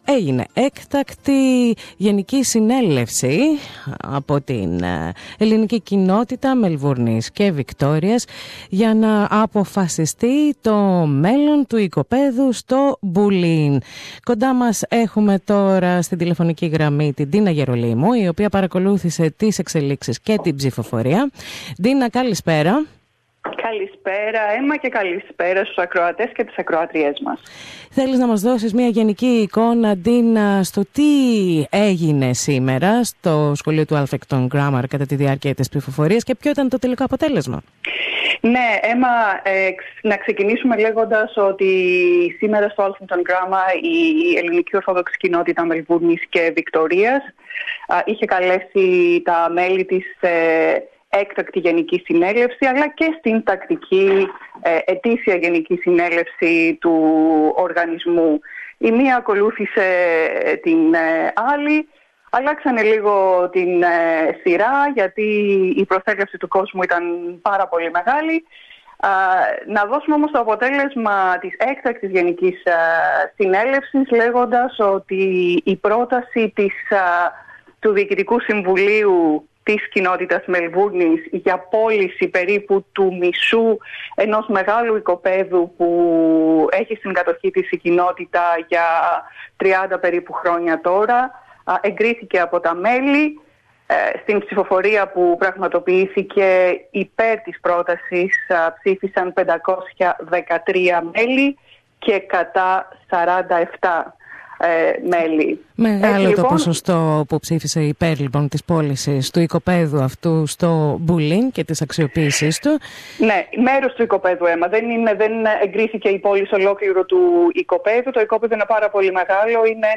έγινε έκτακτη γενική συνέλευση από την ελληνική κοινότητα Μελβούρνης και Βικτόριας για να αποφασιστεί το μέλλον του οικοπαίδου στο Μπουλίν. Κοντά μας έχουμε τώρα στην τηλεφωνική γραμμή την Ντίνα Γερολίμου, η οποία παρακολούθησε τις εξελίξεις και την ψηφοφορία. Ντίνα, καλησπέρα. Καλησπέρα, Έμα, και καλησπέρα στους ακροατές και τις ακροατριές μας. Θέλεις να μας δώσεις μια γενική εικόνα, Ντίνα, στο τι έγινε σήμερα στο σχολείο του Alphington Grammar κατά τη διάρκεια της ψηφοφορίας και ποιο ήταν το τελικό αποτέλεσμα? Ναι, Έμα, να ξεκινήσουμε λέγοντας ότι σήμερα στο Alphington Grammar η ελληνική ορθόδοξη κοινότητα Μελβούρνης και Βικτορίας είχε καλέσει τα μέλη της έκτακτη γενική συνέλευση, αλλά και στην τακτική ετήσια γενική συνέλευση του οργανισμού. Η μία ακολούθησε την άλλη, αλλάξανε λίγο την σειρά, γιατί η προσέλευση του κόσμου ήταν πάρα πολύ μεγάλη. Να δώσουμε όμως το αποτέλεσμα της έκτακτης γενικής συνέλευσης, λέγοντας ότι η πρόταση του Διοικητικού Συμβουλίου της κοινότητας Μελβούρνης για πώληση περίπου του μισού ενός μεγάλου οικοπαίδου που έχει στην κατοχή της η κοινότητα για 30 περίπου χρόνια τώρα, εγκρίθηκε από τα μέλη. Στην ψηφοφορία που πραγματοποιήθηκε υπέρ της πρότασης ψήφισαν 513 μέλη και κατά 47 μέλη. Μεγάλο το ποσοστό που ψήφισε υπέρ λοιπόν της πώλησης του οικοπαίδου αυτού στο Μπουλίν και της αξιοποίησης του. Ναι, μέρος του οικοπαίδου, Έμα. Δεν εγκρίθηκε η πώληση ολόκληρου του οικοπαίδου. Το οικόπεδο είναι πάρα πολύ μεγάλο. Είναι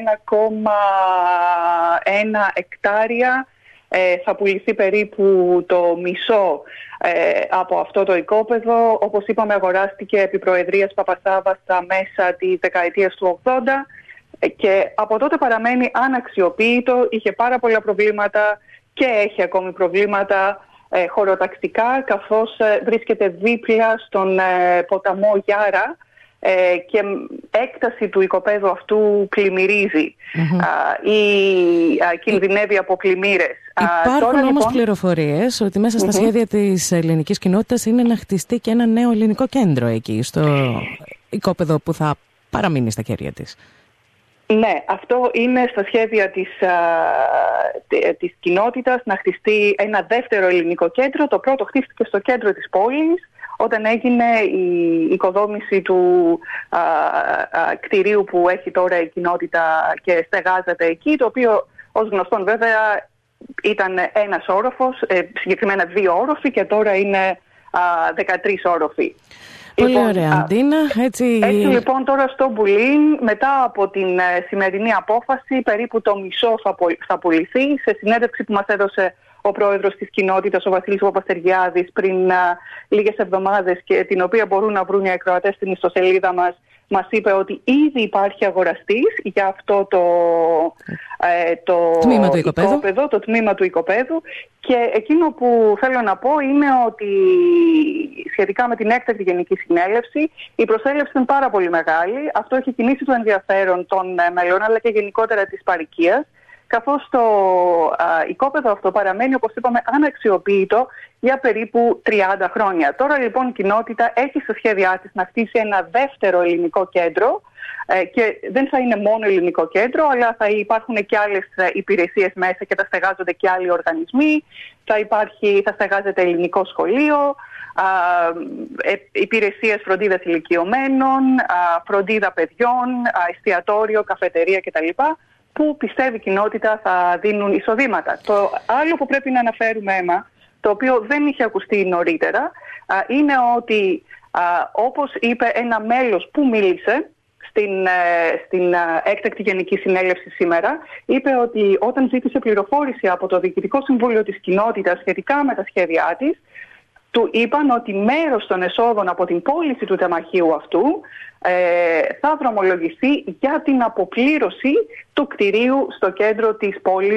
1,1 εκτάρια. Θα πουληθεί περίπου το μισό από αυτό το οικόπεδο. Όπως είπαμε, αγοράστηκε επί προεδρίας Παπασάβα στα μέσα της δεκαετίας του 80. Και από τότε παραμένει αναξιοποιητό, είχε πάρα πολλά προβλήματα και έχει ακόμη προβλήματα χωροταξικά, καθώς βρίσκεται δίπλα στον ποταμό Γιάρα και έκταση του οικοπαίδου αυτού πλημμυρίζει ή κινδυνεύει από πλημμύρες. Υπάρχουν όμως πληροφορίες ότι μέσα στα σχέδια της ελληνικής κοινότητας είναι να χτιστεί και ένα νέο ελληνικό κέντρο εκεί, στο οικόπεδο που θα παραμείνει στα χέρια της. Ναι, αυτό είναι στα σχέδια της κοινότητας, να χτιστεί ένα δεύτερο ελληνικό κέντρο. Το πρώτο χτίστηκε στο κέντρο της πόλης, όταν έγινε η οικοδόμηση του κτηρίου που έχει τώρα η κοινότητα και στεγάζεται εκεί, το οποίο ως γνωστόν βέβαια ήταν ένας όροφος, συγκεκριμένα 2 όροφοι, και τώρα είναι 13 όροφοι. Πολύ ωραία, Ντίνα. Έτσι λοιπόν τώρα στο Μπουλίν, μετά από την σημερινή απόφαση, περίπου το μισό θα πουληθεί. Σε συνέντευξη που μας έδωσε ο πρόεδρος της κοινότητας, ο Βασίλης Παπαστεργιάδης, πριν λίγες εβδομάδες, και την οποία μπορούν να βρουν οι ακροατές στην ιστοσελίδα μας είπε ότι ήδη υπάρχει αγοραστής για αυτό το τμήμα του οικοπαίδου. Και εκείνο που θέλω να πω είναι ότι σχετικά με την έκτακτη γενική συνέλευση, η προσέλευση είναι πάρα πολύ μεγάλη. Αυτό έχει κινήσει το ενδιαφέρον των μελών, αλλά και γενικότερα της παροικίας, καθώς το οικόπεδο αυτό παραμένει, όπως είπαμε, αναξιοποιητό για περίπου 30 χρόνια. Τώρα λοιπόν η κοινότητα έχει στα σχέδιά της να χτίσει ένα δεύτερο ελληνικό κέντρο, και δεν θα είναι μόνο ελληνικό κέντρο, αλλά θα υπάρχουν και άλλες υπηρεσίες μέσα και θα στεγάζονται και άλλοι οργανισμοί. Θα στεγάζεται ελληνικό σχολείο, υπηρεσίες φροντίδας ηλικιωμένων, φροντίδα παιδιών, εστιατόριο, καφετερία κτλ., που πιστεύει η κοινότητα θα δίνουν εισοδήματα. Το άλλο που πρέπει να αναφέρουμε, Έμα, το οποίο δεν είχε ακουστεί νωρίτερα, είναι ότι όπως είπε ένα μέλος που μίλησε στην έκτακτη γενική συνέλευση σήμερα, είπε ότι όταν ζήτησε πληροφόρηση από το Διοικητικό Συμβούλιο της κοινότητας σχετικά με τα σχέδιά της, του είπαν ότι μέρος των εσόδων από την πώληση του τεμαχίου αυτού θα δρομολογηθεί για την αποπλήρωση του κτηρίου στο κέντρο της πόλης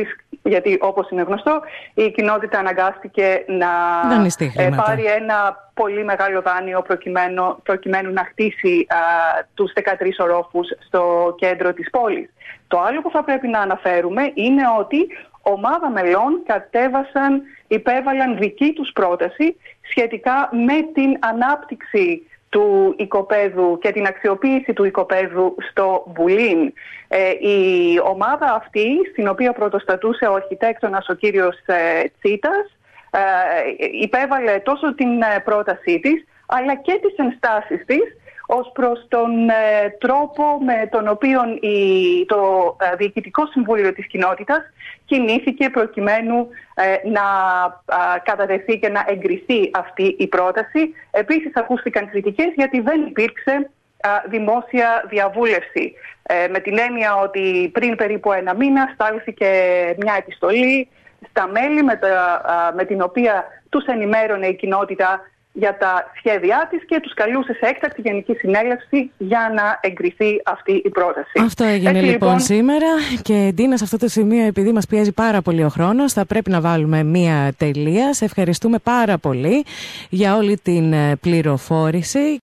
Γιατί όπως είναι γνωστό, η κοινότητα αναγκάστηκε να πάρει ένα πολύ μεγάλο δάνειο προκειμένου να χτίσει τους 13 ορόφους στο κέντρο της πόλης. Το άλλο που θα πρέπει να αναφέρουμε είναι ότι ομάδα μελών υπέβαλαν δική τους πρόταση σχετικά με την ανάπτυξη του οικοπαίδου και την αξιοποίηση του οικοπαίδου στο Μπουλίν. Η ομάδα αυτή, στην οποία πρωτοστατούσε ο αρχιτέκτονας ο κύριος Τσίτας, υπέβαλε τόσο την πρότασή της, αλλά και τις ενστάσεις της ως προς τον τρόπο με τον οποίο το Διοικητικό Συμβούλιο της Κοινότητας κινήθηκε προκειμένου να κατατεθεί και να εγκριθεί αυτή η πρόταση. Επίσης ακούστηκαν κριτικές γιατί δεν υπήρξε δημόσια διαβούλευση. Με την έννοια ότι πριν περίπου ένα μήνα στάλθηκε μια επιστολή στα μέλη με την οποία τους ενημέρωνε η κοινότητα για τα σχέδιά της και τους καλούσε σε έκτακτη Γενική Συνέλευση για να εγκριθεί αυτή η πρόταση. Αυτό έγινε λοιπόν σήμερα και Ντίνα, σε αυτό το σημείο, επειδή μας πιέζει πάρα πολύ ο χρόνος, θα πρέπει να βάλουμε μία τελεία. Σε ευχαριστούμε πάρα πολύ για όλη την πληροφόρηση.